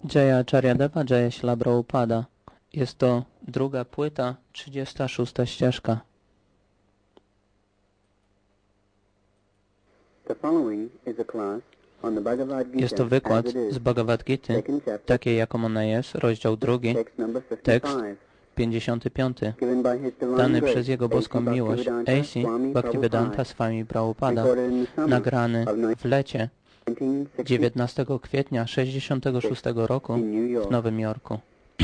Jayacharya Jaya Śrīla Prabhupada. Jest to druga płyta, 36. ścieżka. Jest to wykład z Bhagavad Gita, takiej jaką ona jest, rozdział 2, tekst 55, dany przez Jego boską miłość A.C. Bhaktivedanta Swami Prabhupada, nagrany w lecie 19 kwietnia 66 roku w Nowym Jorku.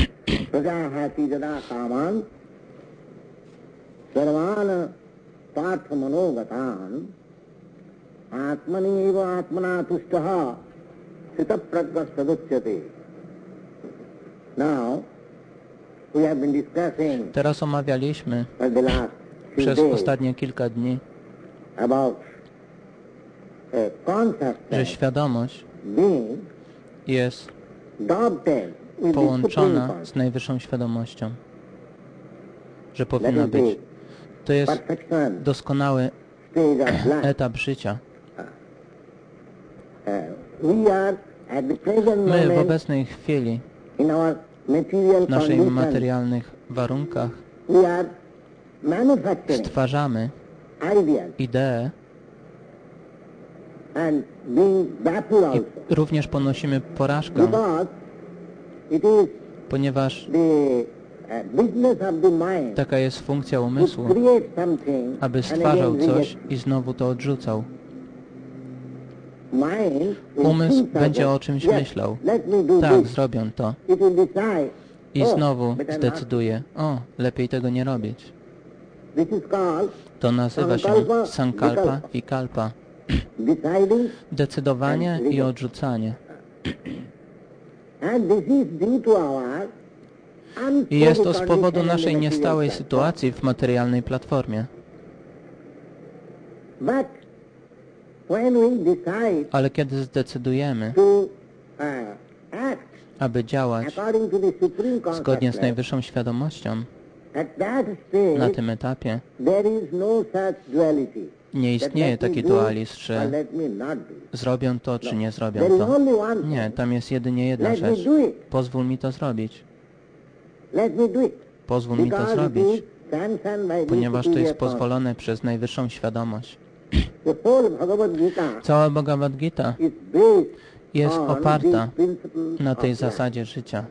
Teraz omawialiśmy przez ostatnie kilka dni, że świadomość jest połączona z najwyższą świadomością, że powinna być. To jest doskonały etap życia. My w obecnej chwili, w naszych materialnych warunkach, stwarzamy idee i również ponosimy porażkę, ponieważ taka jest funkcja umysłu, aby stwarzał coś i znowu to odrzucał. Umysł będzie o czymś myślał. Tak, zrobię to. I znowu zdecyduje, lepiej tego nie robić. To nazywa się sankalpa, vikalpa. Decydowanie i odrzucanie. I jest to z powodu naszej niestałej sytuacji w materialnej platformie. Ale kiedy zdecydujemy, aby działać zgodnie z najwyższą świadomością, na tym etapie nie istnieje taki dualizm, że zrobię to, czy nie zrobię to. Nie, tam jest jedynie jedna rzecz. Pozwól mi to zrobić. Pozwól mi to zrobić, ponieważ to jest pozwolone przez najwyższą świadomość. Cała Bhagavad Gita jest oparta na tej zasadzie życia.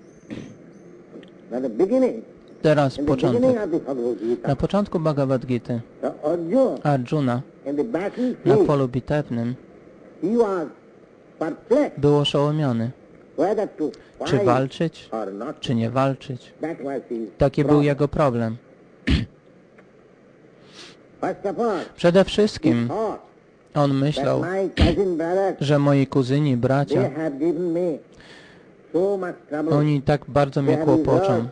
Teraz początek. Na początku Bhagavad Gity Arjuna na polu bitewnym był oszołomiony. Czy walczyć, czy nie walczyć? Taki był jego problem. Przede wszystkim on myślał, że moi kuzyni, bracia, oni tak bardzo mnie kłopoczą,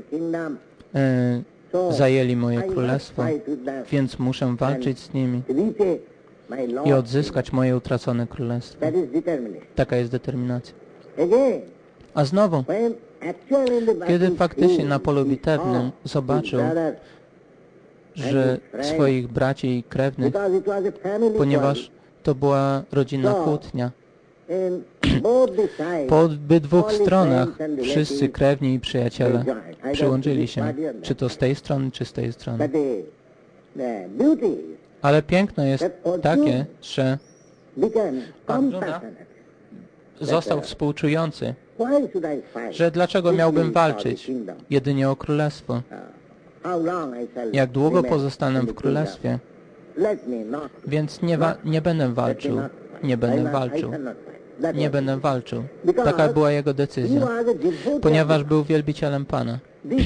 zajęli moje królestwo, więc muszę walczyć z nimi i odzyskać moje utracone królestwo. Taka jest determinacja. A znowu, kiedy faktycznie na polu bitewnym zobaczył, że swoich braci i krewnych, ponieważ to była rodzinna kłótnia, po obydwu stronach wszyscy krewni i przyjaciele przyłączyli się, czy to z tej strony, czy z tej strony. Ale piękno jest takie, że Arjuna został współczujący, że dlaczego miałbym walczyć jedynie o królestwo? Jak długo pozostanę w królestwie? Więc nie będę walczył. Nie będę walczył. Nie będę walczył. Taka była jego decyzja. Ponieważ był wielbicielem Pana.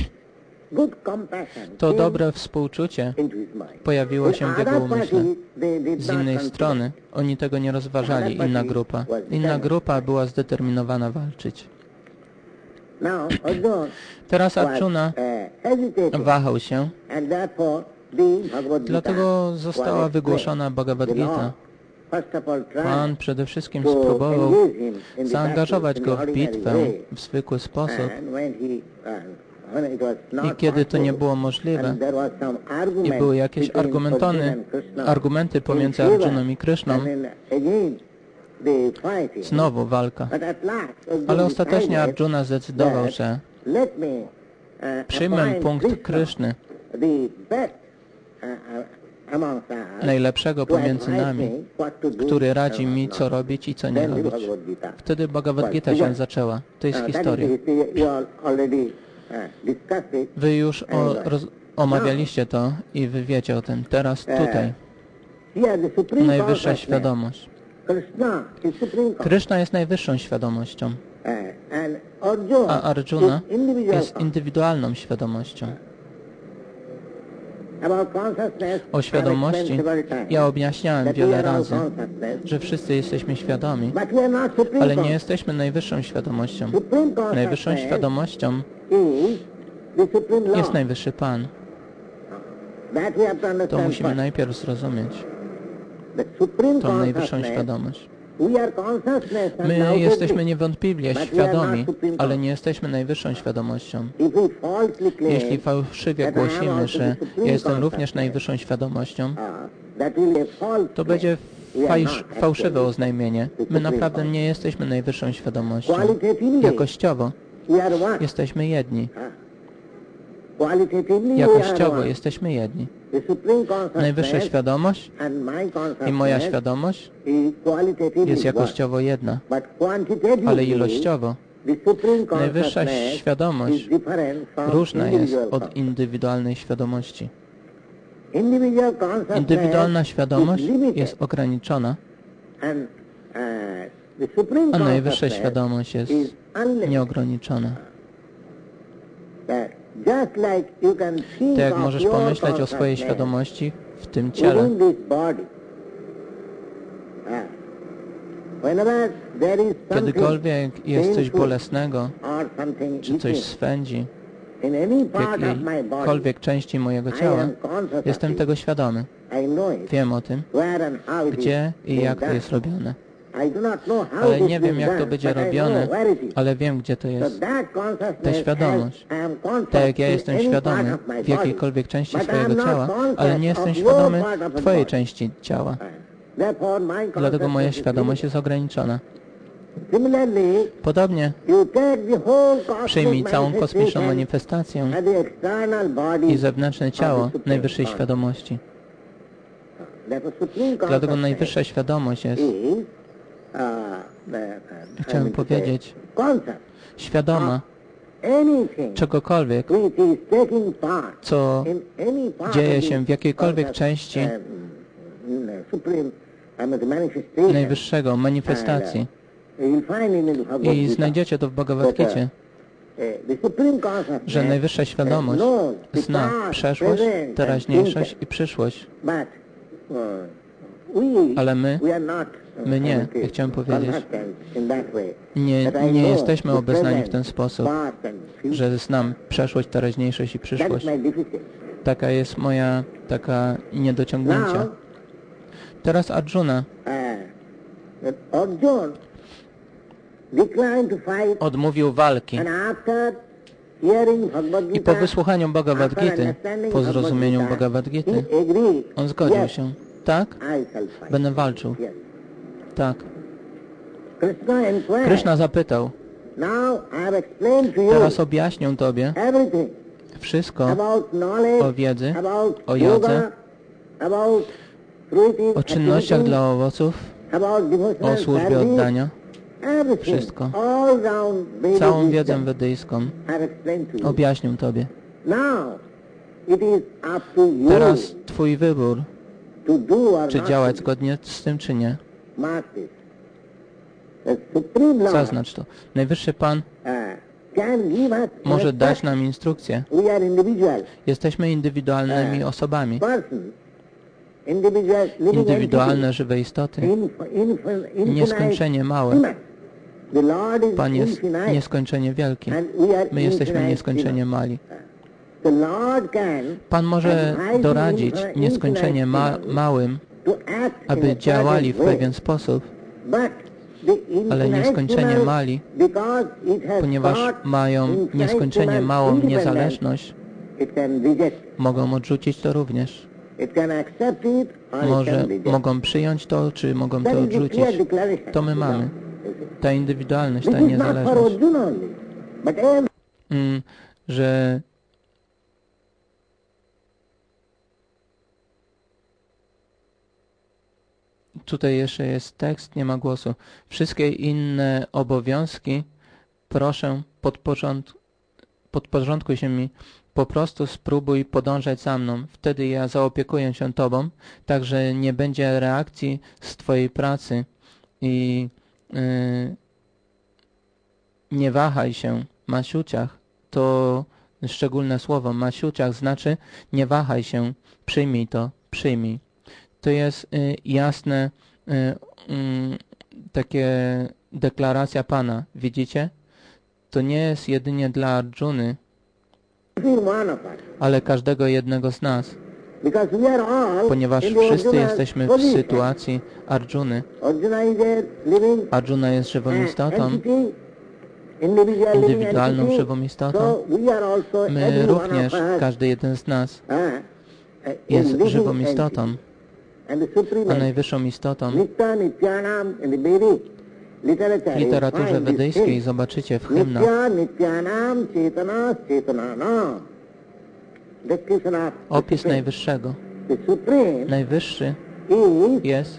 To dobre współczucie pojawiło się w jego umyśle. Z innej strony oni tego nie rozważali, inna grupa. Inna grupa była zdeterminowana walczyć. Teraz Arjuna wahał się, dlatego została wygłoszona Bhagavad Gita. Pan przede wszystkim spróbował zaangażować go w bitwę w zwykły sposób i kiedy to nie było możliwe i były jakieś argumenty pomiędzy Arjuną i Kryszną, Znowu walka. Ale ostatecznie Arjuna zdecydował, że przyjmę punkt Kryszny, najlepszego pomiędzy nami, który radzi mi, co robić i co nie robić. Wtedy Bhagavad Gita się zaczęła. To jest historia. Wy już omawialiście to i wy wiecie o tym. Teraz tutaj. Najwyższa świadomość. Kryszna jest najwyższą świadomością, a Arjuna jest indywidualną świadomością. O świadomości ja objaśniałem wiele razy, że wszyscy jesteśmy świadomi, ale nie jesteśmy najwyższą świadomością. Najwyższą świadomością jest najwyższy Pan. To musimy najpierw zrozumieć. Tą najwyższą świadomość. My jesteśmy niewątpliwie świadomi, ale nie jesteśmy najwyższą świadomością. Jeśli fałszywie głosimy, że ja jestem również najwyższą świadomością, to będzie fałszywe oznajmienie. My naprawdę nie jesteśmy najwyższą świadomością. Jakościowo jesteśmy jedni. Jakościowo jesteśmy jedni. Najwyższa świadomość i moja świadomość jest jakościowo jedna, ale ilościowo najwyższa świadomość różna jest od indywidualnej świadomości. Indywidualna świadomość jest ograniczona, a najwyższa świadomość jest nieograniczona. Tak jak możesz pomyśleć o swojej świadomości w tym ciele. Kiedykolwiek jest coś bolesnego, czy coś swędzi w jakiejkolwiek części mojego ciała, jestem tego świadomy. Wiem o tym, gdzie i jak to jest robione. Ale nie wiem, jak to będzie robione, ale wiem, gdzie to jest. Ta świadomość. Tak jak ja jestem świadomy w jakiejkolwiek części swojego ciała, ale nie jestem świadomy Twojej części ciała. Dlatego moja świadomość jest ograniczona. Podobnie przyjmij całą kosmiczną manifestację i zewnętrzne ciało najwyższej świadomości. Dlatego najwyższa świadomość jest, chciałem powiedzieć, świadoma czegokolwiek, co dzieje się w jakiejkolwiek części najwyższego manifestacji. I znajdziecie to w Bhagavad Gicie, że najwyższa świadomość zna przeszłość, teraźniejszość i przyszłość. Ale my nie, ja chciałem powiedzieć, nie jesteśmy obeznani w ten sposób, że znam przeszłość, teraźniejszość i przyszłość. Taka jest moja niedociągnięcia. Teraz Arjuna odmówił walki i po wysłuchaniu Bhagavad Gity, po zrozumieniu Bhagavad Gity, on zgodził się. Tak? Będę walczył. Tak. Kryszna zapytał, teraz objaśnię Tobie wszystko o wiedzy, o jodze, o czynnościach dla owoców, o służbie oddania. Wszystko. Całą wiedzę wedyjską objaśnię Tobie. Teraz Twój wybór, czy działać zgodnie z tym, czy nie. Zaznacz to. Najwyższy Pan może dać nam instrukcję. Jesteśmy indywidualnymi osobami. Indywidualne, żywe istoty. Nieskończenie małe. Pan jest nieskończenie wielki. My jesteśmy nieskończenie mali. Pan może doradzić nieskończenie małym, aby działali w pewien sposób, ale nieskończenie mali, ponieważ mają nieskończenie małą niezależność, mogą odrzucić to również. Mogą przyjąć to, czy mogą to odrzucić. To my mamy. Ta indywidualność, ta niezależność. Że tutaj jeszcze jest tekst, nie ma głosu. Wszystkie inne obowiązki, proszę, podporządkuj się mi. Po prostu spróbuj podążać za mną. Wtedy ja zaopiekuję się Tobą, tak że nie będzie reakcji z Twojej pracy. I nie wahaj się. Masiuciach to szczególne słowo. Masiuciach znaczy nie wahaj się. Przyjmij to. Przyjmij. To jest jasne takie deklaracja Pana. Widzicie? To nie jest jedynie dla Arjuny, ale każdego jednego z nas. Ponieważ wszyscy jesteśmy w sytuacji Arjuny. Arjuna jest żywą istotą, indywidualną żywą istotą. My również, każdy jeden z nas jest żywą istotą, a najwyższą istotą. W literaturze wedyjskiej zobaczycie w hymnach opis Najwyższego. Najwyższy jest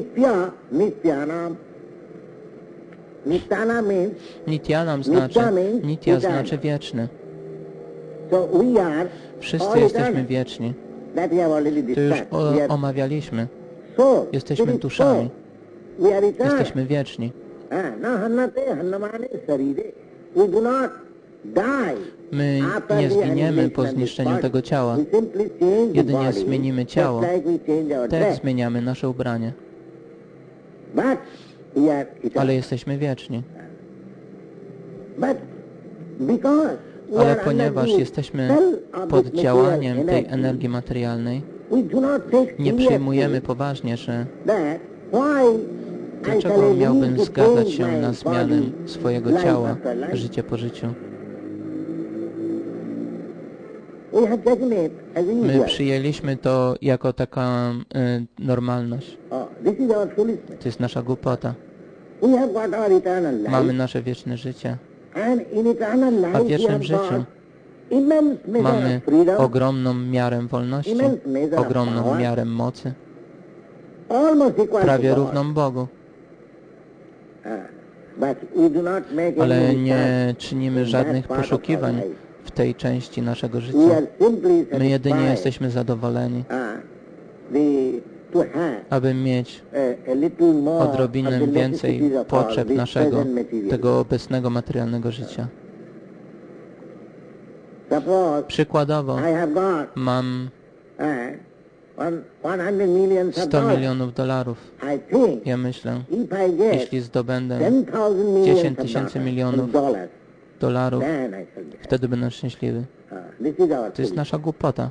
Nityanam znaczy, Nitya znaczy wieczny. Wszyscy jesteśmy wieczni. To już omawialiśmy. Jesteśmy duszami. Jesteśmy wieczni. My nie zginiemy po zniszczeniu tego ciała. Jedynie zmienimy ciało. Tak jak zmieniamy nasze ubranie. Ale jesteśmy wieczni. Ale ponieważ jesteśmy pod działaniem tej energii materialnej, nie przyjmujemy poważnie, że dlaczego miałbym zgadzać się na zmianę swojego ciała, życie po życiu. My przyjęliśmy to jako taka normalność. To jest nasza głupota. Mamy nasze wieczne życie. A w wiecznym życiu mamy ogromną miarę wolności, ogromną miarę mocy, prawie równą Bogu. Ale nie czynimy żadnych poszukiwań w tej części naszego życia. My jedynie jesteśmy zadowoleni, aby mieć odrobinę więcej potrzeb naszego, tego obecnego materialnego życia. Przykładowo, mam 100 milionów dolarów. Ja myślę, jeśli zdobędę 10 tysięcy milionów dolarów, wtedy będę szczęśliwy. To jest nasza głupota.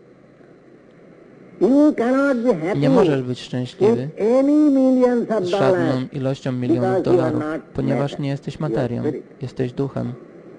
Nie możesz być szczęśliwy z żadną ilością milionów dolarów, ponieważ nie jesteś materią, jesteś duchem.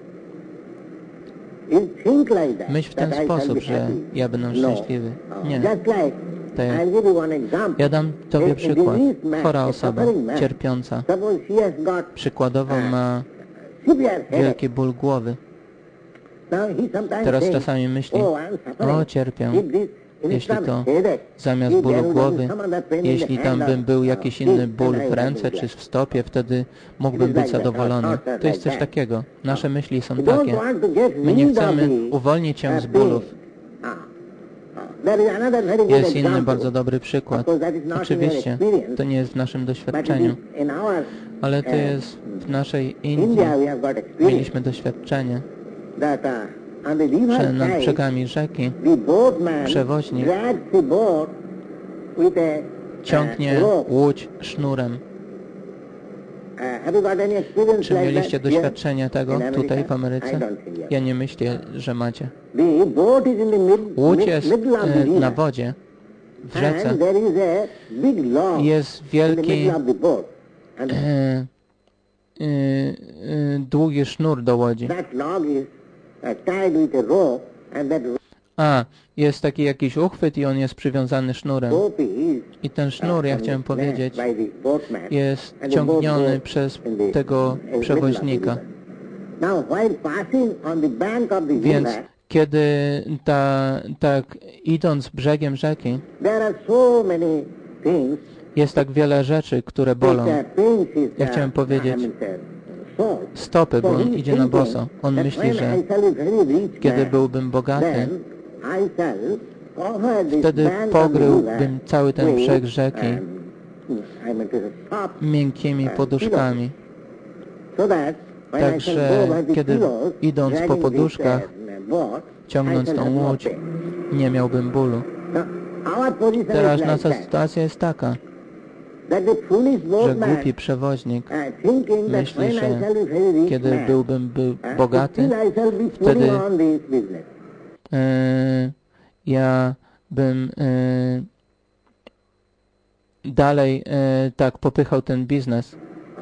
Myśl w ten sposób, że ja będę szczęśliwy. Nie. Tak jak ja dam Tobie przykład. Chora osoba, cierpiąca. Przykładowo ma wielki ból głowy. Teraz czasami myśli, o cierpię. Jeśli to zamiast bólu głowy, jeśli tam bym był jakiś inny ból w ręce czy w stopie, wtedy mógłbym być zadowolony. To jest coś takiego. Nasze myśli są takie. My nie chcemy uwolnić się z bólów. Jest inny bardzo dobry przykład. Oczywiście, to nie jest w naszym doświadczeniu, ale to jest w naszej Indii. Mieliśmy doświadczenie, że nad brzegami rzeki przewoźnik ciągnie łódź sznurem. Czy mieliście doświadczenie tego tutaj w Ameryce? Ja nie myślę, że macie. Łódź jest na wodzie, w rzece. Jest wielki, długi sznur do łodzi. jest taki jakiś uchwyt i on jest przywiązany sznurem. I ten sznur, ja chciałem powiedzieć, jest ciągniony przez tego przewoźnika. Więc kiedy tak idąc brzegiem rzeki, jest tak wiele rzeczy, które bolą. Ja chciałem powiedzieć stopy, bo on idzie na boso. On myśli, że kiedy byłbym bogaty, wtedy pokryłbym cały ten brzeg rzeki miękkimi poduszkami. Także kiedy idąc po poduszkach, ciągnąc tą łódź, nie miałbym bólu. Teraz nasza sytuacja jest taka, że głupi przewoźnik myśli, że kiedy byłbym bogaty, wtedy ja bym dalej tak popychał ten biznes.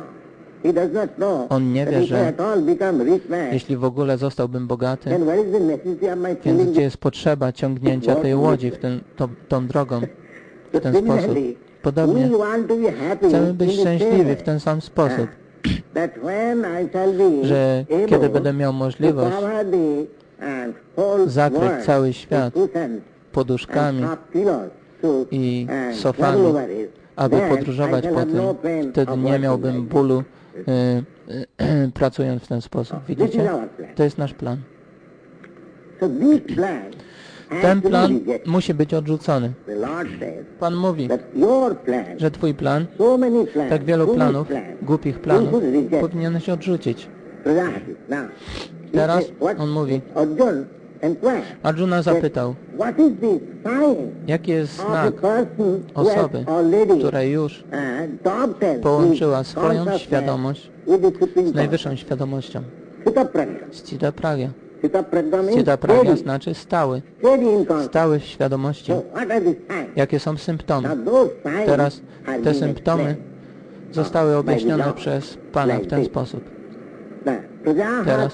On nie wie, że jeśli w ogóle zostałbym bogaty, więc gdzie jest potrzeba ciągnięcia tej łodzi tą drogą w ten sposób. Podobnie chcemy być szczęśliwi w ten sam sposób, że kiedy będę miał możliwość zakryć cały świat poduszkami i sofami, aby podróżować po tym, wtedy nie miałbym bólu pracując w ten sposób. Widzicie? To jest nasz plan. Ten plan musi być odrzucony. Pan mówi, że Twój plan, tak wielu planów, głupich planów, powinieneś odrzucić. Teraz on mówi, Arjuna zapytał, jaki jest znak osoby, która już połączyła swoją świadomość z najwyższą świadomością? Stita pragya. Stita pragya znaczy stały. Stały w świadomości. Jakie są symptomy? Teraz te symptomy zostały objaśnione przez Pana w ten sposób. Teraz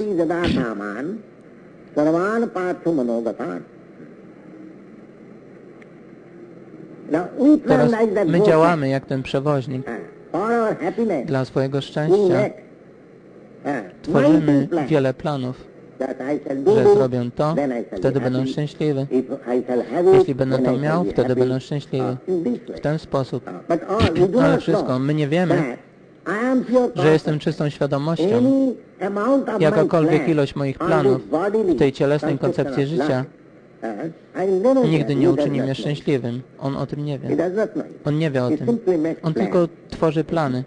my działamy jak ten przewoźnik. Dla swojego szczęścia tworzymy wiele planów, że zrobię to, wtedy będę szczęśliwy. Jeśli będę to miał, wtedy będę szczęśliwy. W ten sposób. Ale wszystko, my nie wiemy, że jestem czystą świadomością. Jakakolwiek ilość moich planów w tej cielesnej koncepcji życia nigdy nie uczyni mnie szczęśliwym. On o tym nie wie. On nie wie o tym. On tylko tworzy plany.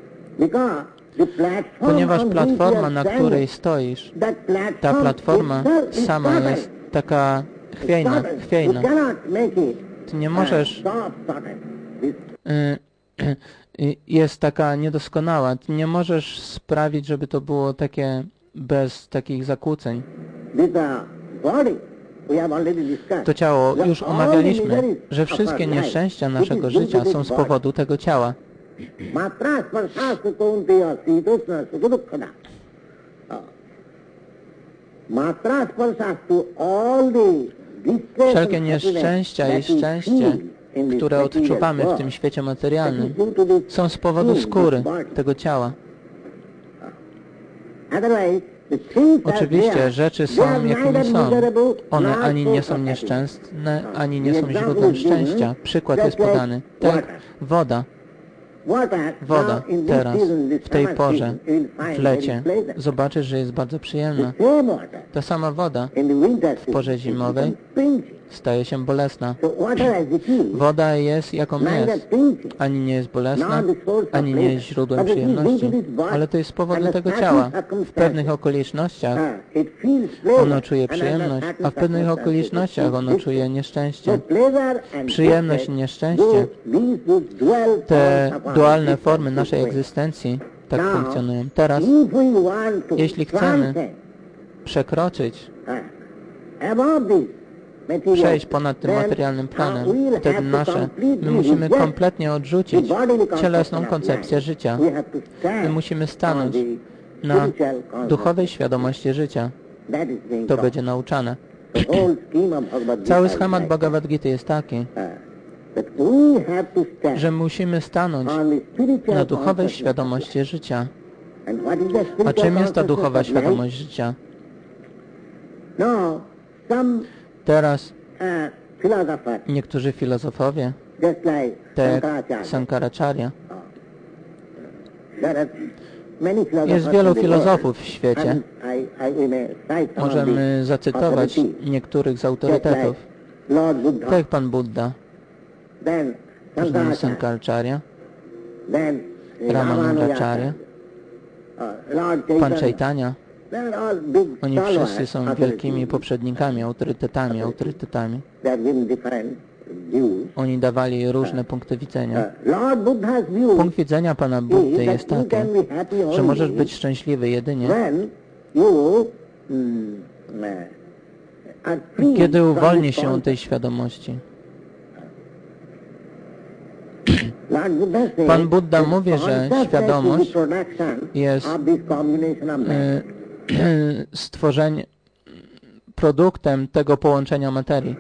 Ponieważ platforma, na której stoisz, ta platforma sama jest taka chwiejna. Ty nie możesz... jest taka niedoskonała. Ty nie możesz sprawić, żeby to było takie bez takich zakłóceń. To ciało, już omawialiśmy, że wszystkie nieszczęścia naszego życia są z powodu tego ciała. Wszelkie nieszczęścia i szczęście, które odczuwamy w tym świecie materialnym, są z powodu skóry tego ciała. Oczywiście rzeczy są jakimi są. One ani nie są nieszczęsne, ani nie są źródłem szczęścia. Przykład jest podany. Tak, woda. Woda teraz, w tej porze, w lecie, zobaczysz, że jest bardzo przyjemna. Ta sama woda w porze zimowej staje się bolesna. Woda jest jaką jest. Ani nie jest bolesna, ani nie jest źródłem przyjemności. Ale to jest z powodu tego ciała. W pewnych okolicznościach ono czuje przyjemność, a w pewnych okolicznościach ono czuje nieszczęście. Przyjemność i nieszczęście, te dualne formy naszej egzystencji tak funkcjonują. Teraz, jeśli chcemy przekroczyć, przejść ponad tym materialnym planem, wtedy my musimy kompletnie odrzucić cielesną koncepcję życia. My musimy stanąć na duchowej świadomości życia. To będzie nauczane. Cały schemat Bhagavad Gity jest taki, że musimy stanąć na duchowej świadomości życia. A czym jest ta duchowa świadomość życia? Teraz niektórzy filozofowie, tak jak Sankaracharya, jest wielu filozofów w świecie. Możemy zacytować niektórych z autorytetów, tak jak Pan Buddha, później Sankaracharya, Ramanujacharya, Pan Chaitanya. Oni wszyscy są wielkimi poprzednikami, autorytetami. Oni dawali różne punkty widzenia. Punkt widzenia Pana Buddy jest taki, że możesz być szczęśliwy jedynie, kiedy uwolnisz się od tej świadomości. Pan Buddha mówi, że świadomość jest produktem tego połączenia materii.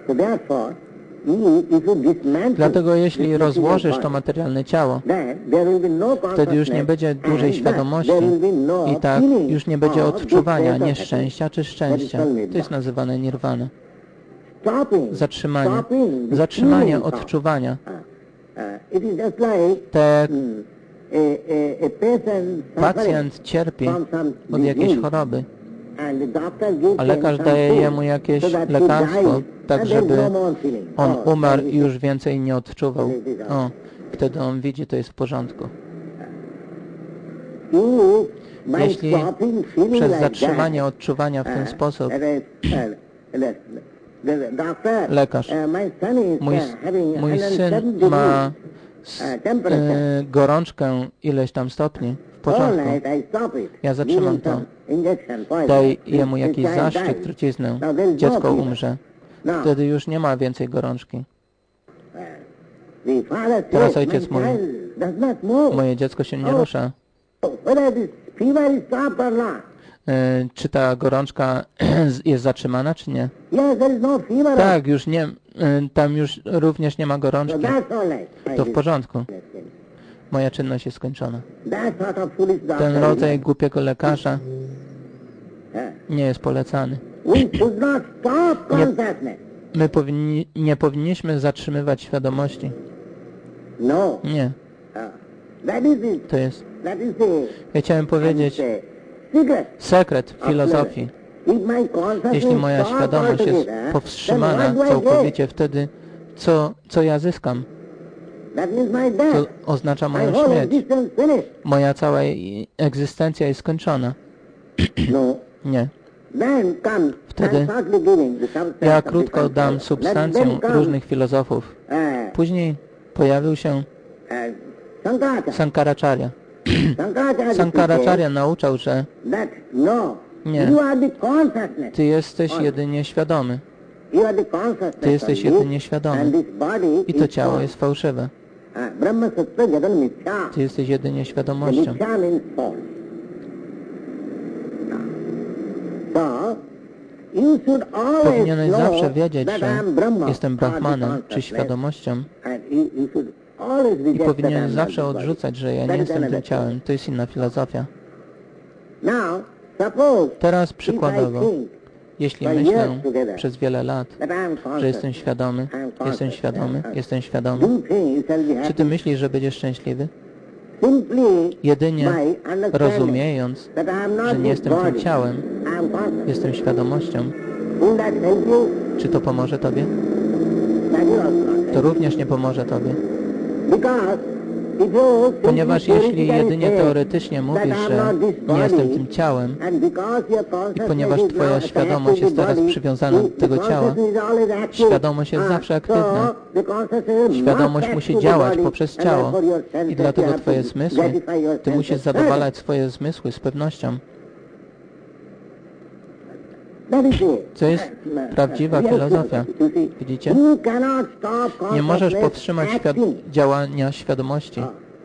Dlatego jeśli rozłożysz to materialne ciało, wtedy już nie będzie dłużej świadomości i tak już nie będzie odczuwania nieszczęścia czy szczęścia. To jest nazywane nirvana. Zatrzymanie odczuwania. Tak pacjent cierpi od jakiejś choroby, a lekarz daje jemu jakieś lekarstwo, tak żeby on umarł i już więcej nie odczuwał. O, wtedy on widzi, to jest w porządku. Jeśli przez zatrzymanie odczuwania w ten sposób lekarz, mój syn ma gorączkę ileś tam stopni, w porządku, ja zatrzymam to, daj jemu jakiś zastrzyk, truciznę, dziecko umrze, wtedy już nie ma więcej gorączki. Teraz ojciec mówi, moje dziecko się nie rusza. Czy ta gorączka jest zatrzymana, czy nie? Tak, już nie, tam już również nie ma gorączki. To w porządku. Moja czynność jest skończona. Ten rodzaj głupiego lekarza nie jest polecany. My nie powinniśmy zatrzymywać świadomości. Nie. To jest... Ja chciałem powiedzieć sekret filozofii. Jeśli moja świadomość jest powstrzymana całkowicie, wtedy co ja zyskam? To oznacza moją śmierć. Moja cała egzystencja jest skończona. Nie. Wtedy ja krótko dam substancję różnych filozofów. Później pojawił się Sankaracharya. Sankaracharya nauczał, że nie, ty jesteś jedynie świadomy. Ty jesteś jedynie świadomy. I to ciało jest fałszywe. Ty jesteś jedynie świadomością. Powinieneś zawsze wiedzieć, że jestem Brahmanem, czy świadomością. I powinieneś zawsze odrzucać, że ja nie jestem tym ciałem. To jest inna filozofia. Teraz przykładowo, jeśli myślę przez wiele lat, że jestem świadomy, czy ty myślisz, że będziesz szczęśliwy? Jedynie rozumiejąc, że nie jestem tym ciałem, jestem świadomością. Czy to pomoże tobie? To również nie pomoże tobie. Ponieważ jeśli jedynie teoretycznie mówisz, że nie jestem tym ciałem i ponieważ twoja świadomość jest teraz przywiązana do tego ciała, świadomość jest zawsze aktywna. Świadomość musi działać poprzez ciało i dlatego twoje zmysły, ty musisz zadowalać swoje zmysły z pewnością. Co jest prawdziwa filozofia. Widzicie? Nie możesz powstrzymać działania świadomości.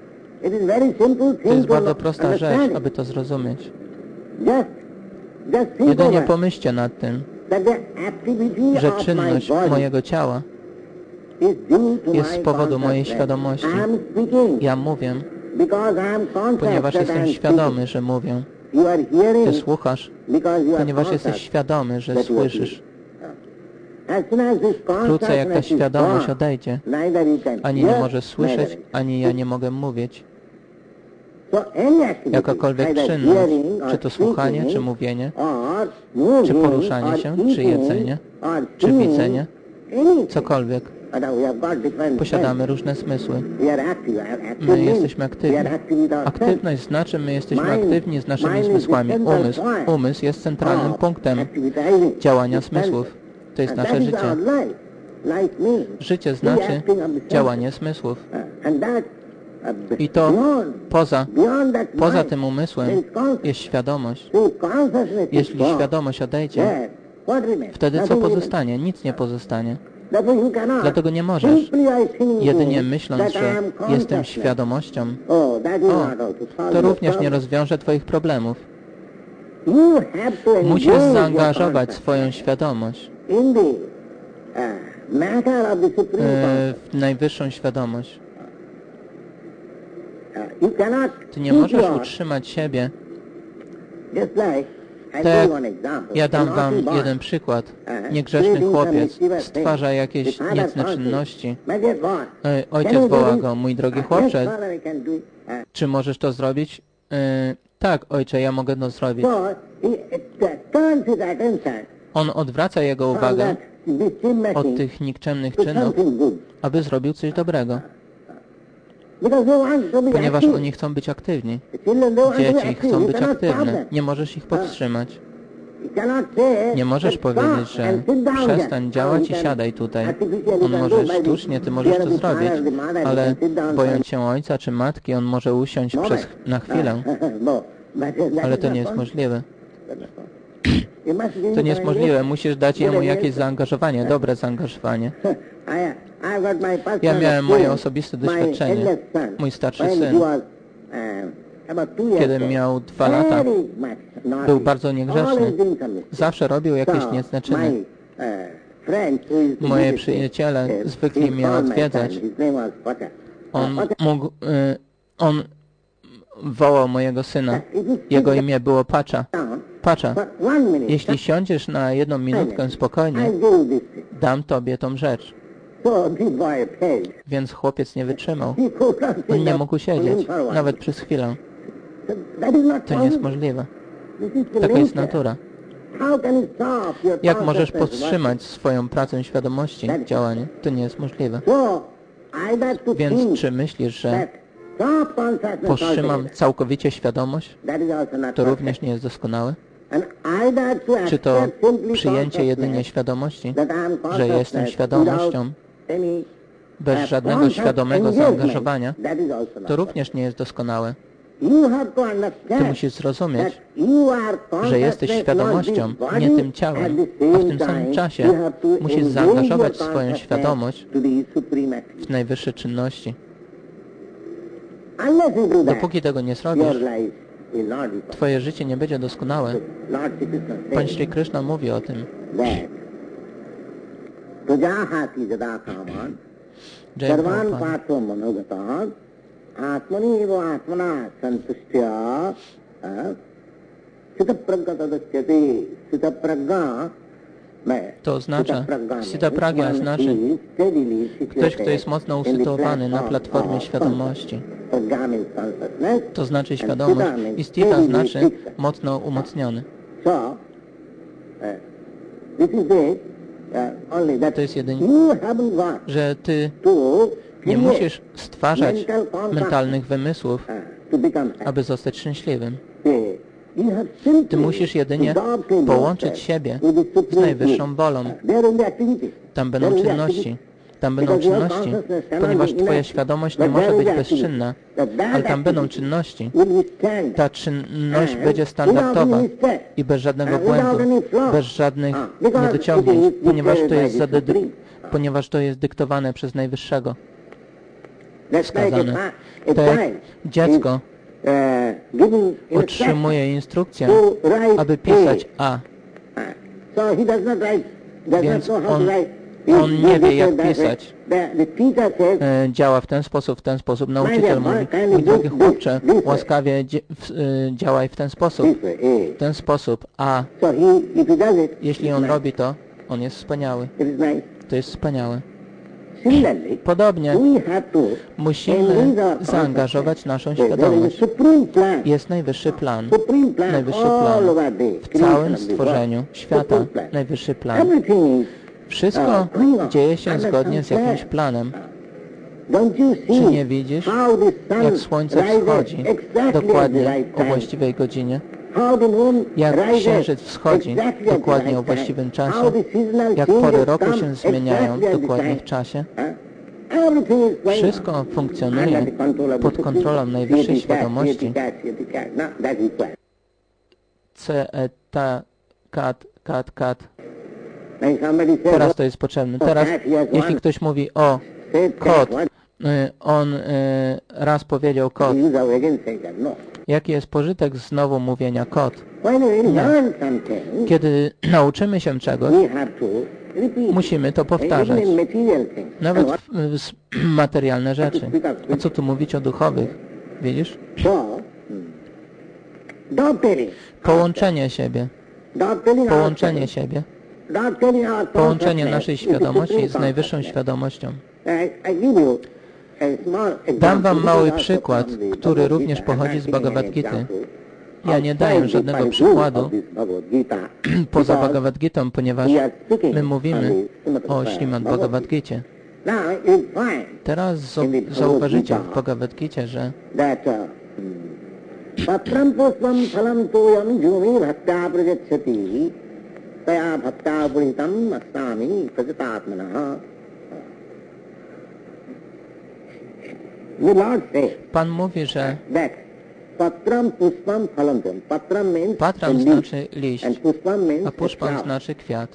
To jest bardzo prosta rzecz, aby to zrozumieć. Jedynie pomyślcie nad tym. że czynność mojego ciała jest z powodu mojej świadomości. Ja mówię, ponieważ jestem świadomy, że mówię. Ty słuchasz, ponieważ jesteś świadomy, że słyszysz. Wkrótce jak ta świadomość odejdzie, ani nie możesz słyszeć, ani ja nie mogę mówić. Jakakolwiek czynność, czy to słuchanie, czy mówienie, czy poruszanie się, czy jedzenie, czy widzenie, cokolwiek. Posiadamy różne zmysły. My jesteśmy aktywni. Aktywność znaczy, my jesteśmy aktywni z naszymi zmysłami. Umysł jest centralnym punktem działania zmysłów. To jest nasze życie. Życie znaczy działanie zmysłów. I to poza tym umysłem jest świadomość. Jeśli świadomość odejdzie, wtedy co pozostanie? Nic nie pozostanie. Dlatego nie możesz, jedynie myśląc, że jestem świadomością, to również nie rozwiąże Twoich problemów. Musisz zaangażować swoją świadomość w najwyższą świadomość. Ty nie możesz utrzymać siebie. Ja dam wam jeden przykład. Niegrzeczny chłopiec stwarza jakieś niecne czynności. Ojciec woła go, mój drogi chłopcze, czy możesz to zrobić? Tak, ojcze, ja mogę to zrobić. On odwraca jego uwagę od tych nikczemnych czynów, aby zrobił coś dobrego. Ponieważ oni chcą być aktywni. Dzieci chcą być aktywne. Nie możesz ich powstrzymać. Nie możesz powiedzieć, że przestań działać i siadaj tutaj. On może sztucznie, ty możesz to zrobić, ale bojąc się ojca czy matki, on może usiąść na chwilę. Ale to nie jest możliwe. To nie jest możliwe. Musisz dać jemu jakieś zaangażowanie, dobre zaangażowanie. Ja miałem moje osobiste doświadczenie. Mój starszy syn, kiedy miał 2 lata, był bardzo niegrzeczny. Zawsze robił jakieś niecne czyny. Moi przyjaciele zwykli mnie odwiedzać. On wołał mojego syna. Jego imię było Pacza. Pacza, jeśli siądziesz na 1 minutkę spokojnie, dam tobie tą rzecz. Więc chłopiec nie wytrzymał. On nie mógł siedzieć, nawet przez chwilę. To nie jest możliwe. Taka jest natura. Jak możesz powstrzymać swoją pracę świadomości, działanie? To nie jest możliwe. Więc czy myślisz, że powstrzymam całkowicie świadomość? To również nie jest doskonałe. Czy to przyjęcie jedynie świadomości, że jestem świadomością, bez żadnego świadomego zaangażowania, to również nie jest doskonałe. Ty musisz zrozumieć, że jesteś świadomością, nie tym ciałem, a w tym samym czasie musisz zaangażować swoją świadomość w najwyższe czynności. Dopóki tego nie zrobisz, Twoje życie nie będzie doskonałe. Pan Śri Krishna mówi o tym. Jai Prabhupada. To oznacza, Siddha Pragya znaczy ktoś, kto jest mocno usytuowany na platformie świadomości. To znaczy świadomość i Sthita znaczy mocno umocniony. To jest jedynie, że ty nie musisz stwarzać mentalnych wymysłów, aby zostać szczęśliwym. Ty musisz jedynie połączyć siebie z najwyższą wolą. Tam będą czynności. Tam będą czynności, ponieważ Twoja świadomość nie może być bezczynna, ale tam będą czynności. Ta czynność będzie standardowa i bez żadnego błędu, bez żadnych niedociągnięć, ponieważ to jest dyktowane przez Najwyższego. Wskazane. Tak jak dziecko otrzymuje instrukcję, aby pisać A. Więc on nie wie, jak pisać. Działa w ten sposób. Nauczyciel mówi, mój drogi chłopcze, łaskawie działaj w ten sposób. A jeśli on robi to, on jest wspaniały. To jest wspaniałe. Podobnie musimy zaangażować naszą świadomość. Jest najwyższy plan. W całym stworzeniu świata. Najwyższy plan. Wszystko dzieje się zgodnie z jakimś planem. Czy nie widzisz, jak słońce wschodzi dokładnie o właściwej godzinie? Jak księżyc wschodzi dokładnie o właściwym czasie? Jak pory roku się zmieniają dokładnie w czasie? Wszystko funkcjonuje pod kontrolą najwyższej świadomości. Kat. Teraz to jest potrzebne. Teraz, jeśli ktoś mówi o kot, on raz powiedział kot. Jaki jest pożytek znowu mówienia kot? Nie. Kiedy nauczymy się czegoś, musimy to powtarzać. Nawet materialne rzeczy. A co tu mówić o duchowych? Widzisz? Połączenie siebie. Połączenie naszej świadomości z najwyższą świadomością. Dam wam mały przykład, który również pochodzi z Bhagavad Gity. Ja nie daję żadnego przykładu poza Bhagavad Gitą, ponieważ my mówimy o Śrimad Bhagavad Gicie. Teraz zauważycie w Bhagavad Gicie, że patram puspam phalam toyam jumi bhakta prajachyati taya bhakta puritam astami prajatatmana. Pan mówi, że patram puspam phalam toyam. Patram znaczy liść, a puspam znaczy kwiat.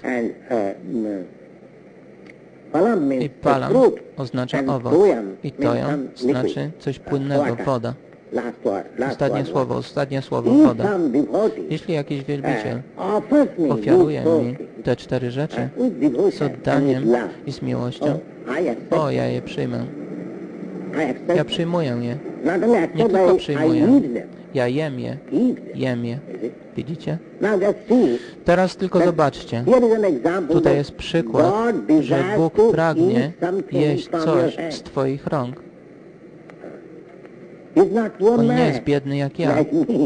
I palam oznacza owoc. I toyam znaczy coś płynnego, woda. Ostatnie słowo, woda. Jeśli jakiś wielbiciel ofiaruje mi te 4 rzeczy z oddaniem i z miłością, ja je przyjmę. Ja przyjmuję je. Nie tylko przyjmuję, ja jem je. Widzicie? Teraz tylko zobaczcie. Tutaj jest przykład, że Bóg pragnie jeść coś z Twoich rąk. On nie jest biedny jak ja,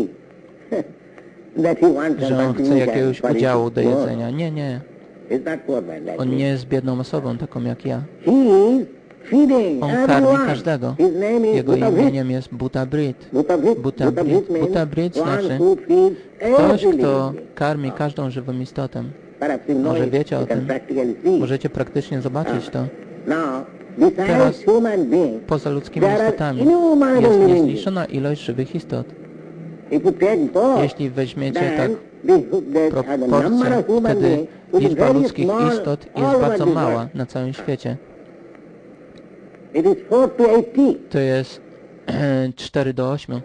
że on chce jakiegoś udziału do jedzenia. Nie. On nie jest biedną osobą taką jak ja. On karmi każdego. Jego imieniem jest Bhutabrit. Bhutabrit znaczy ktoś, kto karmi każdą żywą istotę. Może wiecie o tym. Możecie praktycznie zobaczyć to. Teraz poza ludzkimi istotami jest niezliczona ilość żywych istot. Jeśli weźmiecie tak proporcję, wtedy liczba ludzkich istot jest bardzo mała na całym świecie. To jest 4 do 8.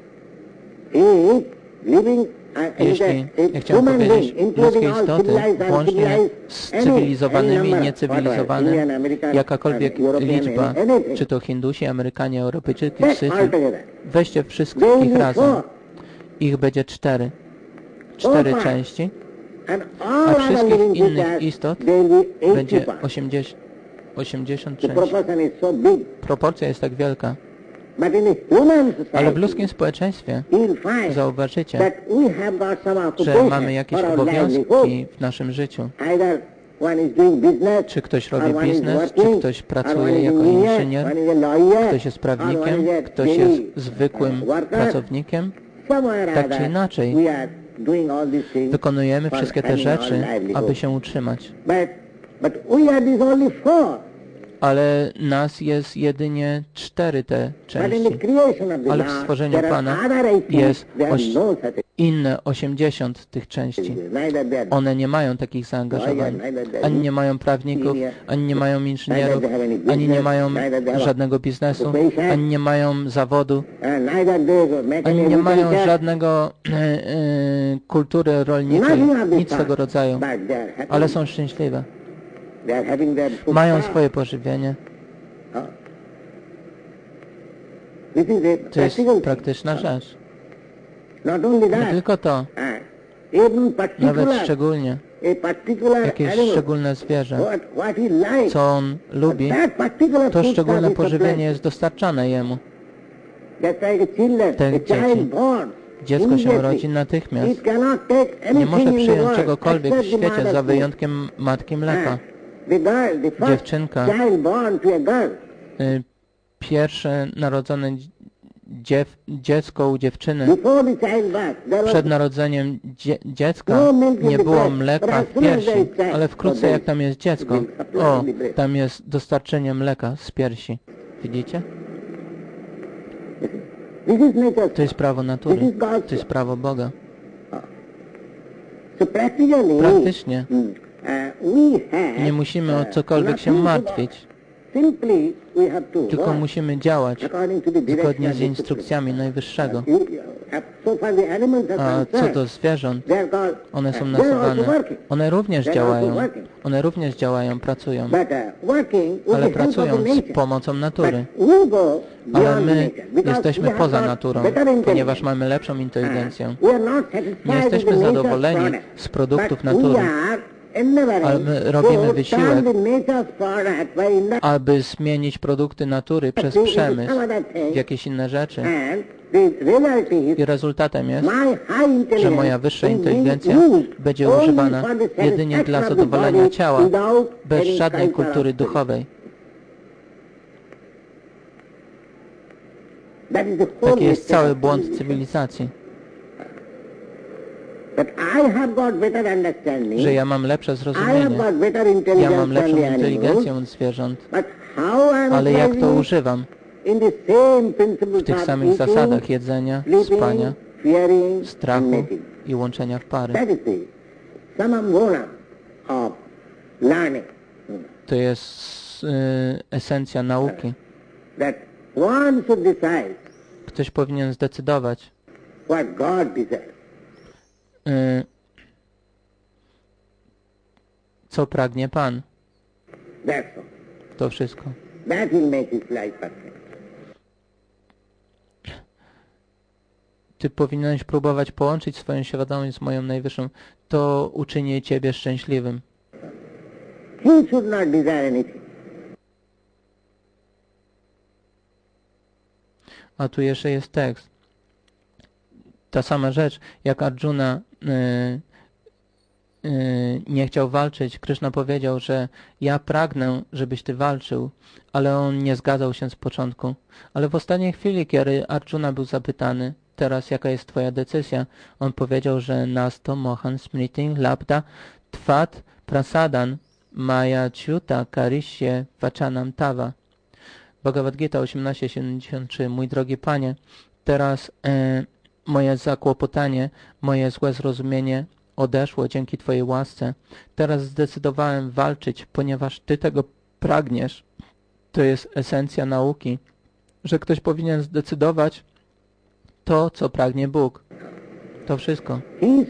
Jeśli, ja chciałem powiedzieć, ludzkie istoty, włącznie z cywilizowanymi i niecywilizowanymi, jakakolwiek liczba, czy to Hindusi, Amerykanie, Europejczycy, Syci, weźcie wszystkich razem. Ich będzie 4 części, a wszystkich innych istot będzie 80 części. Proporcja jest tak wielka. Ale w ludzkim społeczeństwie zauważycie, że mamy jakieś obowiązki w naszym życiu. Czy ktoś robi biznes, czy ktoś pracuje jako inżynier, ktoś jest prawnikiem, ktoś jest zwykłym pracownikiem. Tak czy inaczej, wykonujemy wszystkie te rzeczy, aby się utrzymać. Ale nas jest jedynie 4 te części. Ale w stworzeniu Pana jest inne 80 tych części. One nie mają takich zaangażowań. Ani nie mają prawników, ani nie mają inżynierów, ani nie mają żadnego biznesu, ani nie mają zawodu, ani nie mają żadnego kultury rolniczej, nic tego rodzaju. Ale są szczęśliwe. Mają swoje pożywienie. To jest praktyczna rzecz. Nie tylko to, nawet szczególnie jakieś szczególne zwierzę, co on lubi, to szczególne pożywienie jest dostarczane jemu. Te dzieci. Dziecko się rodzi natychmiast. Nie może przyjąć czegokolwiek w świecie za wyjątkiem matki mleka. Dziewczynka, pierwsze narodzone dziecko u dziewczyny, przed narodzeniem dziecka nie było mleka w piersi, ale wkrótce jak tam jest dziecko, tam jest dostarczenie mleka z piersi. Widzicie? To jest prawo natury, to jest prawo Boga. Praktycznie nie musimy o cokolwiek się martwić. Tylko musimy działać zgodnie z instrukcjami Najwyższego. A co do zwierząt, one są nazywane, one również działają, pracują, ale pracują z pomocą natury. Ale my jesteśmy poza naturą, ponieważ mamy lepszą inteligencję. Nie jesteśmy zadowoleni z produktów natury, ale my robimy wysiłek, aby zmienić produkty natury przez przemysł w jakieś inne rzeczy. I rezultatem jest, że moja wyższa inteligencja będzie używana jedynie dla zadowolenia ciała, bez żadnej kultury duchowej. Taki jest cały błąd cywilizacji. Że ja mam lepsze zrozumienie, ja mam lepszą inteligencję od zwierząt, ale jak to używam? W tych samych zasadach jedzenia, spania, strachu i łączenia w pary. To jest esencja nauki. Ktoś powinien zdecydować, co pragnie Pan. To wszystko. Ty powinieneś próbować połączyć swoją świadomość z moją najwyższą. To uczyni Ciebie szczęśliwym. A tu jeszcze jest tekst. Ta sama rzecz, jak Arjuna nie chciał walczyć, Kryszna powiedział, że ja pragnę, żebyś ty walczył, ale on nie zgadzał się z początku. Ale w ostatniej chwili, kiedy Arjuna był zapytany, teraz jaka jest twoja decyzja, on powiedział, że nasto mohan smriti labda tvat prasadan maya ciuta karishye vachanam tava. Bhagavad Gita 18:73. Mój drogi Panie, teraz moje zakłopotanie, moje złe zrozumienie odeszło dzięki Twojej łasce. Teraz zdecydowałem walczyć, ponieważ Ty tego pragniesz. To jest esencja nauki, że ktoś powinien zdecydować to, co pragnie Bóg. To wszystko.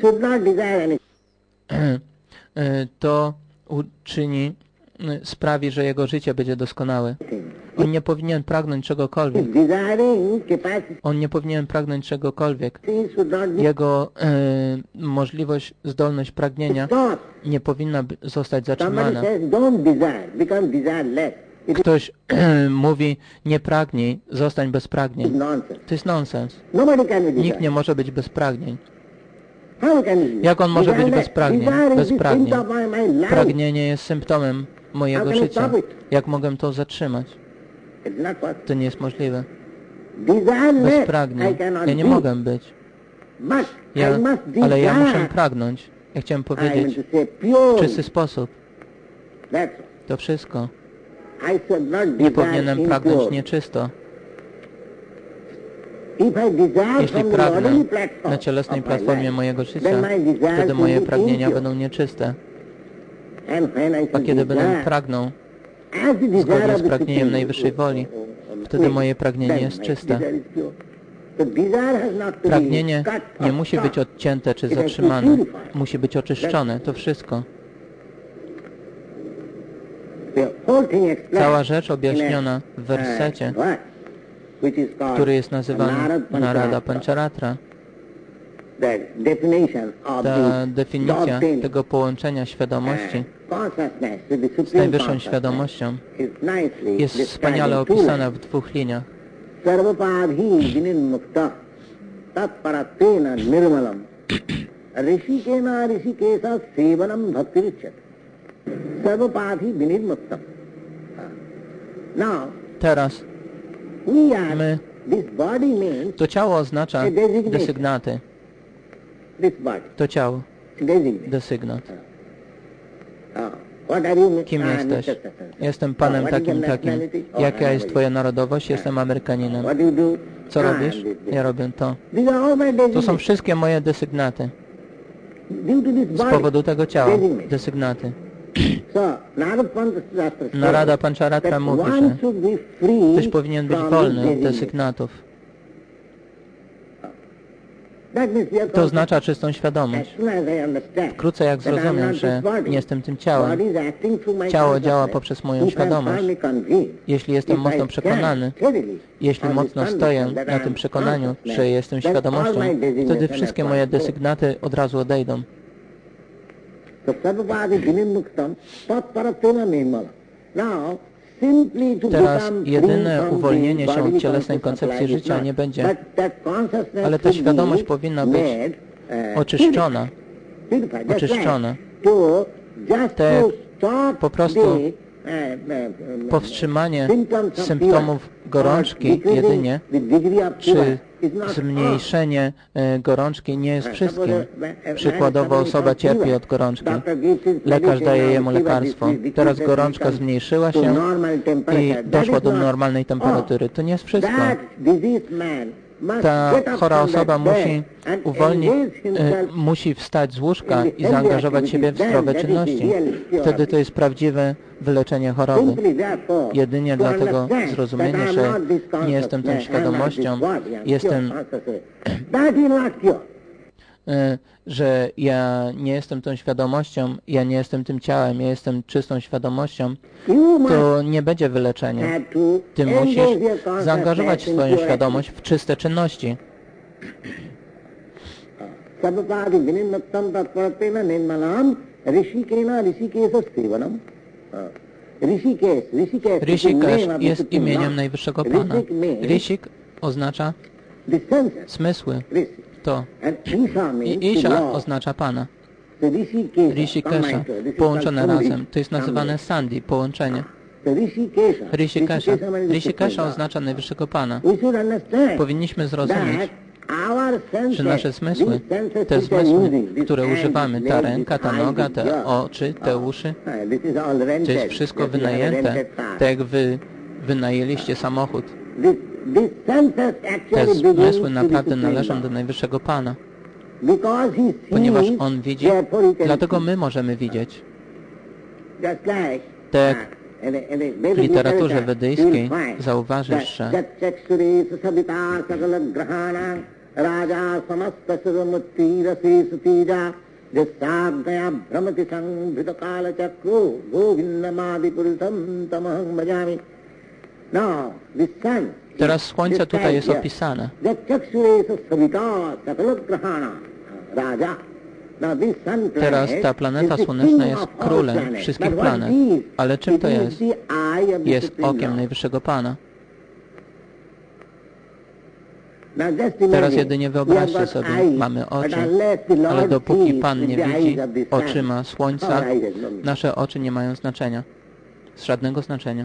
To uczyni, sprawi, że jego życie będzie doskonałe. On nie powinien pragnąć czegokolwiek. On nie powinien pragnąć czegokolwiek. Jego możliwość, zdolność pragnienia nie powinna zostać zatrzymana. Ktoś mówi, nie pragnij, zostań bez pragnień. To jest nonsens. Nikt nie może być bez pragnień. Jak on może być bez pragnień? Bez pragnień. Pragnienie jest symptomem mojego życia. Jak mogę to zatrzymać? To nie jest możliwe. Bez pragnień ja nie mogę być. Ale ja muszę pragnąć. Ja chciałem powiedzieć w czysty sposób. To wszystko. Nie powinienem pragnąć nieczysto. Jeśli pragnę na cielesnej platformie mojego życia, wtedy moje pragnienia będą nieczyste. A kiedy będę pragnął zgodnie z pragnieniem najwyższej woli, wtedy moje pragnienie jest czyste. Pragnienie nie musi być odcięte czy zatrzymane. Musi być oczyszczone. To wszystko. Cała rzecz objaśniona w wersecie, który jest nazywany Narada Pancharatra. Ta definicja tego połączenia świadomości z najwyższą świadomością jest wspaniale opisana w 2 liniach. Teraz my, to ciało oznacza desygnaty. To ciało, desygnat. Kim jesteś? Jestem panem takim. Jaka jest twoja narodowość? Jestem Amerykaninem. Co robisz? Ja robię to. To są wszystkie moje desygnaty. Z powodu tego ciała. Desygnaty. Narada Pancharatra mówi, że ktoś powinien być wolny od desygnatów. To oznacza czystą świadomość. Wkrótce jak zrozumiem, że nie jestem tym ciałem, ciało działa poprzez moją świadomość. Jeśli jestem mocno przekonany, jeśli mocno stoję na tym przekonaniu, że jestem świadomością, wtedy wszystkie moje desygnaty od razu odejdą. Teraz jedyne uwolnienie się od cielesnej koncepcji życia nie będzie, ale ta świadomość powinna być oczyszczona. Po prostu powstrzymanie symptomów gorączki jedynie, czy zmniejszenie gorączki nie jest wszystkim. Przykładowo osoba cierpi od gorączki. Lekarz daje jemu lekarstwo. Teraz gorączka zmniejszyła się i doszła do normalnej temperatury. To nie jest wszystko. Ta chora osoba musi wstać z łóżka i zaangażować siebie w zdrowe czynności. Wtedy to jest prawdziwe wyleczenie choroby. Jedynie dlatego zrozumienie, że nie jestem tą świadomością, że ja nie jestem tą świadomością, ja nie jestem tym ciałem, ja jestem czystą świadomością, to nie będzie wyleczenia. Ty musisz zaangażować swoją świadomość w czyste czynności. Rishikesh jest imieniem najwyższego Pana. Rishik oznacza zmysły. To. I Isha oznacza Pana. Rishikesha, połączone razem. To jest nazywane Sandhi, połączenie. Rishikesha oznacza najwyższego Pana. Powinniśmy zrozumieć, że nasze zmysły, te zmysły, które używamy, ta ręka, ta noga, te oczy, te uszy, to jest wszystko wynajęte, tak jak wy wynajęliście samochód. Te zmysły naprawdę należą do najwyższego Pana, ponieważ On widzi, dlatego my możemy widzieć. Tak w literaturze wedyjskiej zauważysz, że teraz słońce tutaj jest opisane. Teraz ta planeta słoneczna jest królem wszystkich planet. Ale czym to jest? Jest okiem najwyższego Pana. Teraz jedynie wyobraźcie sobie, mamy oczy, ale dopóki Pan nie widzi oczyma słońca, nasze oczy nie mają znaczenia. Żadnego znaczenia.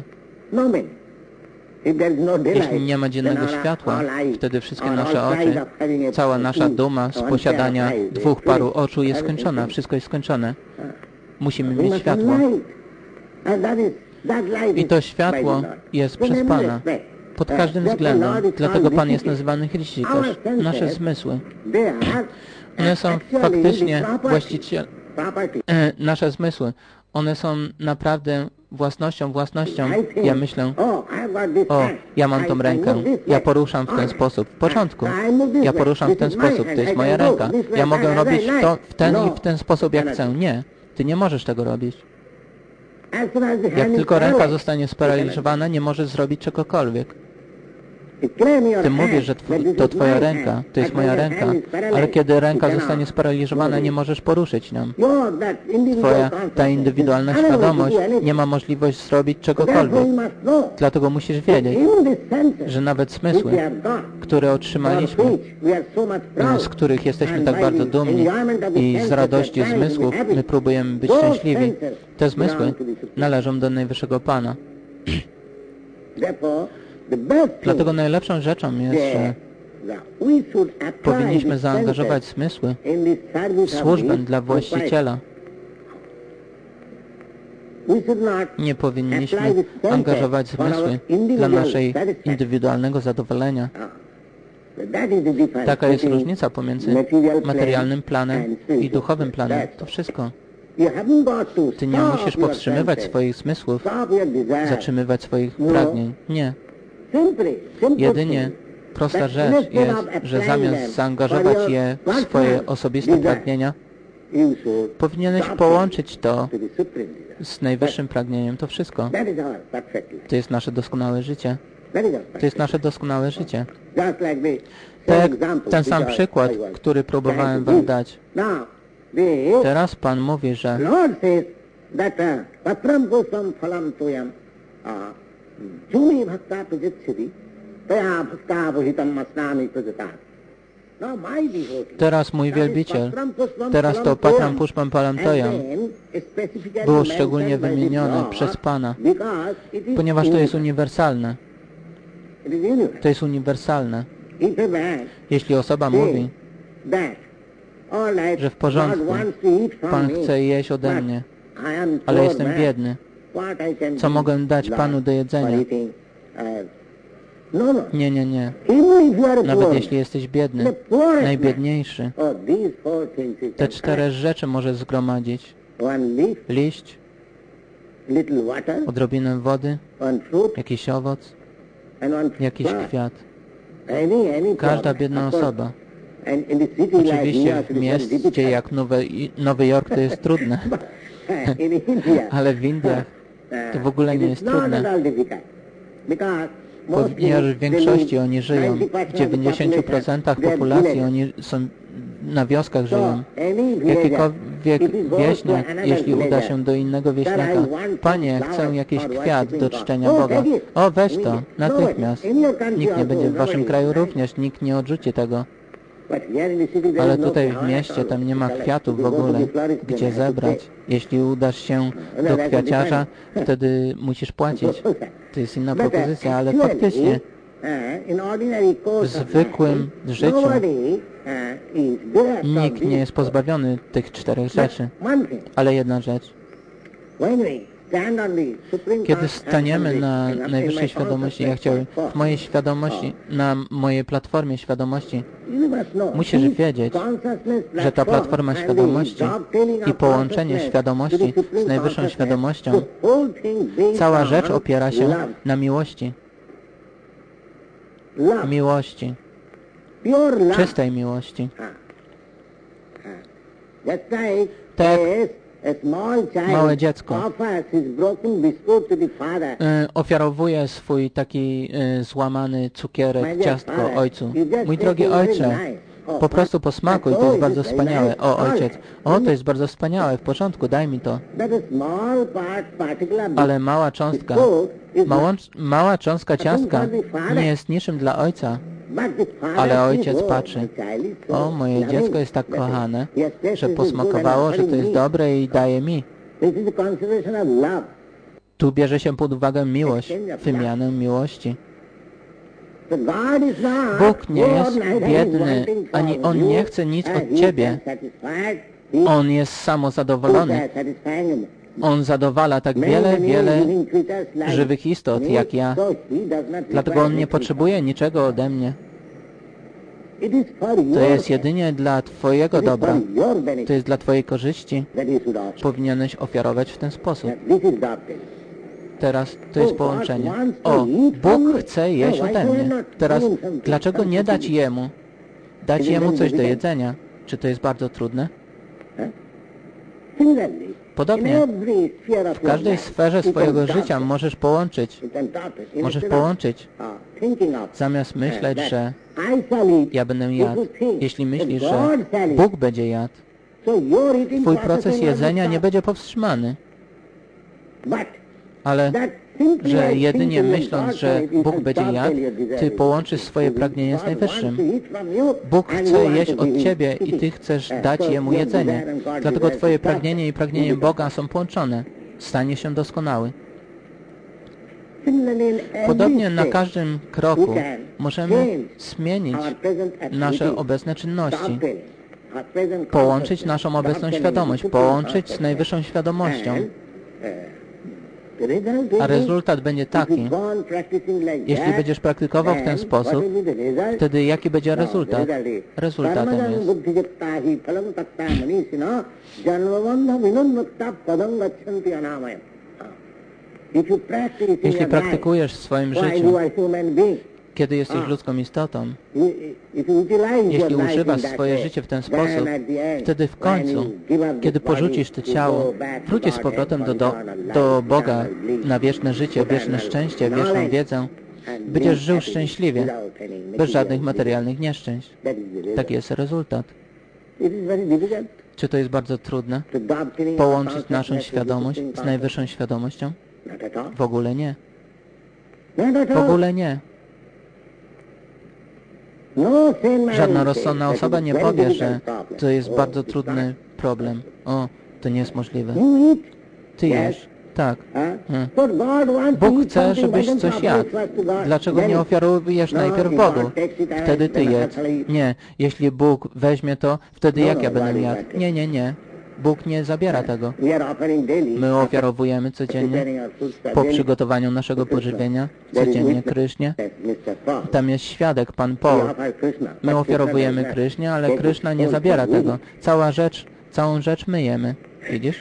Jeśli nie ma dziennego światła, wtedy wszystkie nasze oczy, cała nasza duma z posiadania 2 paru oczu jest skończona. Wszystko jest skończone. Musimy mieć światło. I to światło jest przez Pana. Pod każdym względem. Dlatego Pan jest nazywany Chrystus. Nasze zmysły. One są faktycznie właścicielem. Nasze zmysły. One są naprawdę własnością. Ja myślę, ja mam tą rękę. Ja poruszam w ten sposób. W początku. Ja poruszam w ten sposób. To jest moja ręka. Ja mogę robić to w ten i w ten sposób, jak chcę. Nie. Ty nie możesz tego robić. Jak tylko ręka zostanie sparaliżowana, nie możesz zrobić czegokolwiek. Ty mówisz, że to Twoja ręka, to jest moja ręka, ale kiedy ręka zostanie sparaliżowana, nie możesz poruszyć nią. Ta indywidualna świadomość nie ma możliwości zrobić czegokolwiek. Dlatego musisz wiedzieć, że nawet zmysły, które otrzymaliśmy, z których jesteśmy tak bardzo dumni i z radości zmysłów my próbujemy być szczęśliwi, te zmysły należą do Najwyższego Pana. Dlatego najlepszą rzeczą jest, że powinniśmy zaangażować zmysły w służbę dla właściciela. Nie powinniśmy angażować zmysły dla naszej indywidualnego zadowolenia. Taka jest różnica pomiędzy materialnym planem i duchowym planem. To wszystko. Ty nie musisz powstrzymywać swoich zmysłów, zatrzymywać swoich pragnień. Nie. Jedynie prosta rzecz jest, że zamiast zaangażować je w swoje osobiste pragnienia, powinieneś połączyć to z najwyższym pragnieniem. To wszystko. To jest nasze doskonałe życie. To jest nasze doskonałe życie. Ten sam przykład, który próbowałem wam dać. Teraz Pan mówi, że teraz mój wielbiciel, teraz to Patram Pushpam Palamtoyam było szczególnie wymienione przez Pana, ponieważ to jest uniwersalne. To jest uniwersalne. Jeśli osoba mówi, że w porządku, Pan chce jeść ode mnie, ale jestem biedny, co mogę dać Panu do jedzenia? Nie. Nawet jeśli jesteś biedny, najbiedniejszy, te 4 rzeczy możesz zgromadzić. Liść, odrobinę wody, jakiś owoc, jakiś kwiat. Każda biedna osoba. Oczywiście w mieście jak Nowy Jork to jest trudne, ale w Indiach to w ogóle nie jest trudne. Ponieważ w większości oni żyją, w 90% populacji oni są na wioskach żyją. Jakikolwiek wieśniak, jeśli uda się do innego wieśniaka, Panie, chcę jakiś kwiat do czczenia Boga. O, weź to, natychmiast. Nikt nie będzie w waszym kraju również, nikt nie odrzuci tego. Ale tutaj w mieście tam nie ma kwiatów w ogóle, gdzie zebrać. Jeśli udasz się do kwiaciarza, wtedy musisz płacić. To jest inna propozycja, ale faktycznie w zwykłym życiu nikt nie jest pozbawiony tych 4 rzeczy. Ale jedna rzecz. Kiedy staniemy na najwyższej świadomości, ja chciałem w mojej świadomości, na mojej platformie świadomości, musisz wiedzieć, że ta platforma świadomości i połączenie świadomości z najwyższą świadomością, cała rzecz opiera się na miłości. Miłości. Czystej miłości. Tak małe dziecko ofiarowuje swój taki złamany cukierek, ciastko ojcu. Mój drogi ojcze, po prostu posmakuj, to jest bardzo wspaniałe. O, ojciec, o, to jest bardzo wspaniałe, w porządku, daj mi to. Ale mała cząstka ciastka nie jest niczym dla ojca. Ale ojciec patrzy, o, moje dziecko jest tak kochane, że posmakowało, że to jest dobre i daje mi. Tu bierze się pod uwagę miłość, wymianę miłości. Bóg nie jest biedny, ani On nie chce nic od Ciebie. On jest samozadowolony. On zadowala tak wiele żywych istot jak ja. Dlatego On nie potrzebuje niczego ode mnie. To jest jedynie dla Twojego dobra. To jest dla Twojej korzyści. Powinieneś ofiarować w ten sposób. Teraz to jest połączenie. O, Bóg chce jeść ode mnie. Teraz dlaczego nie dać Jemu? Dać Jemu coś do jedzenia. Czy to jest bardzo trudne? Podobnie, w każdej sferze swojego życia możesz połączyć. Zamiast myśleć, że ja będę jadł. Jeśli myślisz, że Bóg będzie jadł, Twój proces jedzenia nie będzie powstrzymany. Ale że jedynie myśląc, że Bóg będzie jadł, Ty połączysz swoje pragnienie z Najwyższym. Bóg chce jeść od Ciebie i Ty chcesz dać Jemu jedzenie. Dlatego Twoje pragnienie i pragnienie Boga są połączone. Stanie się doskonały. Podobnie na każdym kroku możemy zmienić nasze obecne czynności. Połączyć naszą obecną świadomość. Połączyć z Najwyższą świadomością. A rezultat będzie taki, jeśli będziesz praktykował w ten sposób, wtedy jaki będzie rezultat? Rezultatem jest, jeśli praktykujesz w swoim życiu, kiedy jesteś ludzką istotą, jeśli używasz swoje życie w ten sposób, wtedy w końcu, kiedy porzucisz to ciało, wrócisz z powrotem do Boga na wieczne życie, wieczne szczęście, wieczną wiedzę, będziesz żył szczęśliwie, bez żadnych materialnych nieszczęść. Taki jest rezultat. Czy to jest bardzo trudne? Połączyć naszą świadomość z Najwyższą świadomością? W ogóle nie. W ogóle nie. Żadna rozsądna osoba nie powie, że to jest bardzo trudny problem. O, to nie jest możliwe. Ty jesz. Tak. Bóg chce, żebyś coś jadł. Dlaczego nie ofiarujesz najpierw Bogu? Wtedy Ty jedz. Nie. Jeśli Bóg weźmie to, wtedy jak ja będę jadł? Nie, nie, nie. Bóg nie zabiera tego. My ofiarowujemy codziennie po przygotowaniu naszego pożywienia, codziennie Krysznie. Tam jest świadek, Pan Paul. My ofiarowujemy Krysznie, ale Kryszna nie zabiera tego. Całą rzecz my jemy. Widzisz?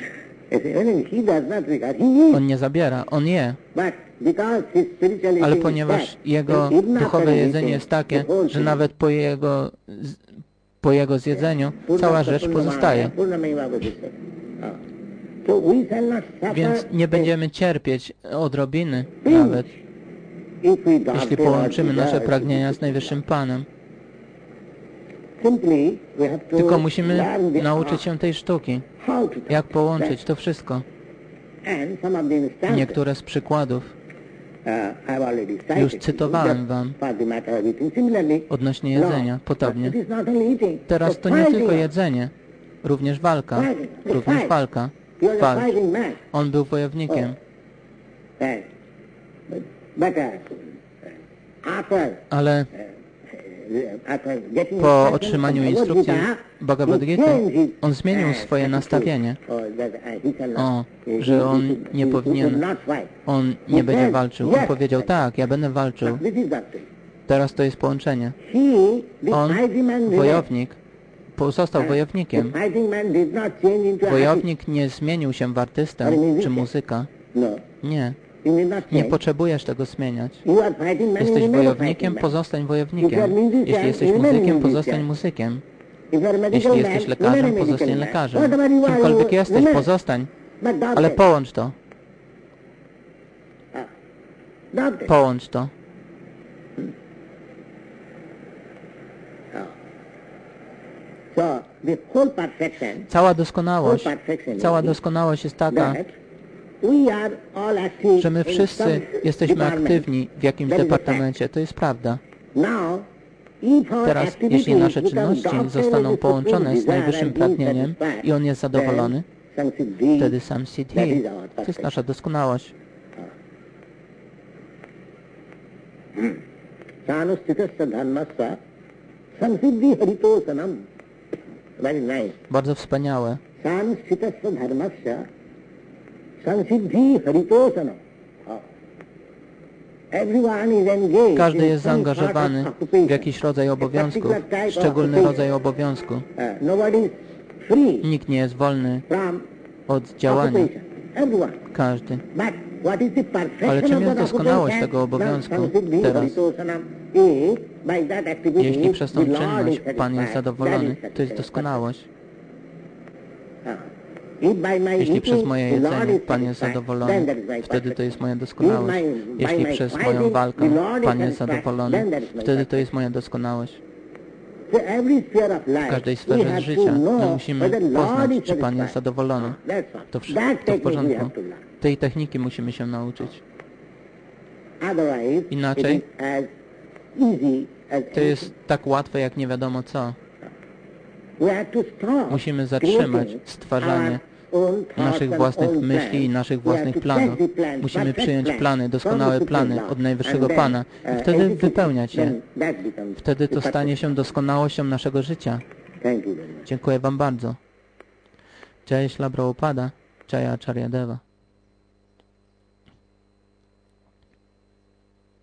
On nie zabiera, on je. Ale ponieważ jego duchowe jedzenie jest takie, że nawet po jego zjedzeniu cała rzecz pozostaje. Więc nie będziemy cierpieć odrobiny nawet, jeśli połączymy nasze pragnienia z Najwyższym Panem. Tylko musimy nauczyć się tej sztuki, jak połączyć to wszystko. Niektóre z przykładów już cytowałem Wam odnośnie jedzenia, podobnie. Teraz to nie tylko jedzenie, również walka, Walcz. On był wojownikiem. Ale po otrzymaniu instrukcji Bhagavad Gita, on zmienił swoje nastawienie. Że on nie powinien, on nie będzie walczył. On powiedział, tak, ja będę walczył. Teraz to jest połączenie. On, wojownik, pozostał wojownikiem. Wojownik nie zmienił się w artystę czy muzyka. Nie. Nie potrzebujesz tego zmieniać. Jesteś wojownikiem, pozostań wojownikiem. Jeśli jesteś muzykiem, pozostań muzykiem. Jeśli jesteś lekarzem, pozostań lekarzem. Kimkolwiek jesteś, pozostań. Ale połącz to. Połącz to. Cała doskonałość jest taka, że my wszyscy jesteśmy aktywni w jakimś departamencie. To jest prawda. Teraz, jeśli nasze czynności zostaną połączone z Najwyższym pragnieniem i On jest zadowolony, wtedy sam Siddhi. To jest nasza doskonałość. Very nice. Bardzo wspaniałe. Każdy jest zaangażowany w jakiś rodzaj obowiązków, szczególny rodzaj obowiązku. Nikt nie jest wolny od działania. Każdy. Ale czym jest doskonałość tego obowiązku teraz? Jeśli przez tą czynność Pan jest zadowolony, to jest doskonałość. Jeśli przez moje jedzenie Pan jest zadowolony, wtedy to jest moja doskonałość. Jeśli przez moją walkę Pan jest zadowolony, wtedy to jest moja doskonałość. W każdej sferze życia my musimy poznać, czy Pan jest zadowolony. To w porządku. Tej techniki musimy się nauczyć. Inaczej to jest tak łatwe, jak nie wiadomo co. Musimy zatrzymać stwarzanie naszych własnych myśli i naszych własnych planów. Musimy przyjąć plany, doskonałe plany od Najwyższego Pana i wtedy wypełniać je. Wtedy to stanie się doskonałością naszego życia. Dziękuję Wam bardzo. Jai Śrīla Prabhupada, Jai Acharya Deva.